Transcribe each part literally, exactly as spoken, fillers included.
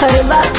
अरे बात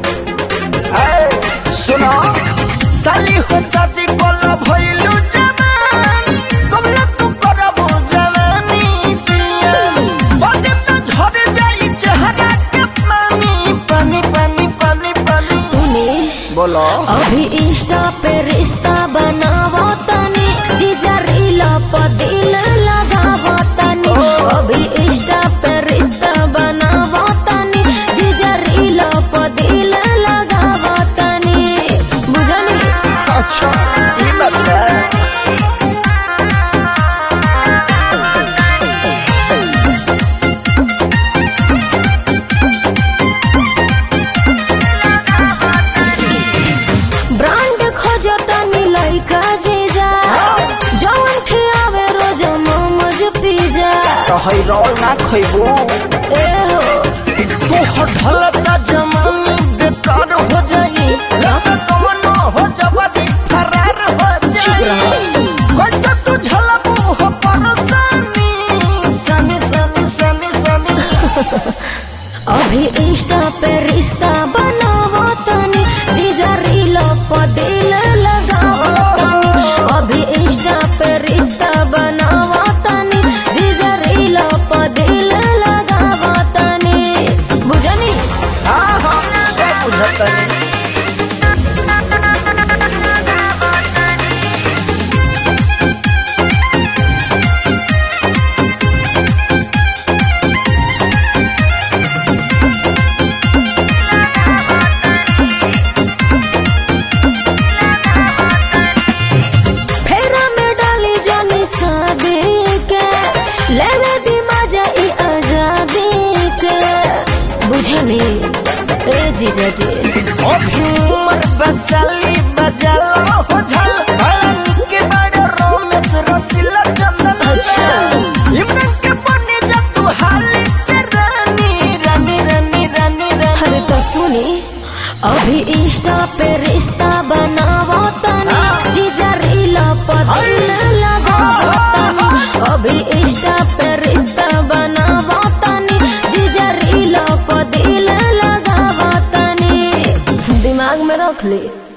सुनो साली हो शादी कोला भइलु जवान कबला तू करबो जवानी दियान बादे में झड़ जाई चेहरा के पानी पानी पानी पानी पानी सुने बोलो अभी इंस्टा पे रिश्ता बनावो तनी जीजा रीला पर दिल लगावो तनी अभी इंस्टा पे रिश्ता बनावो तनी जीजा रीला पर दिल लगावो तनी बुझनी अच्छा ये बात है ब्रांड खोजो तनी लइका जीजा जवन खियावे रोज मोमोज पिज्जा तो हई रोल ना खइबो ए हो तू हटलता जमानी बेकार हो जाई लगा कमनो हो जवानी फरार हो जाई कैसे तू झलबू हो परेशानी सनी सनी सनी सनी अभी इंस्टा पे रिश्ता बनावो तनी जीजा रीलो पर दिल लगावो तनी अभी इंस्टा पे रिश्ता बनावो तनी जीजा रीलो पर दिल लगावो तनी बुझनी हां हां सब बुझतनी फेरा में डाली जानी शादी के लेवे दी मजा ई आजादी के बुझनी ए जीजा जी अभी उम्र बसली बजला हो झल बड़न के बड़ रोमेश रसीला चंदन अच्छा। इमरान के बने जा तू हाली से रानी रानी रानी रानी रानी अरे तो सुनी अभी इंस्टा पे रिश्ता बनावो तनी जीजा रीला पर दिल लगावो तनी अभी इंस्टा पे रिश्ता बनावो तनी जीजा रीला पर दिल लगावो तनी दिमाग में रख ले।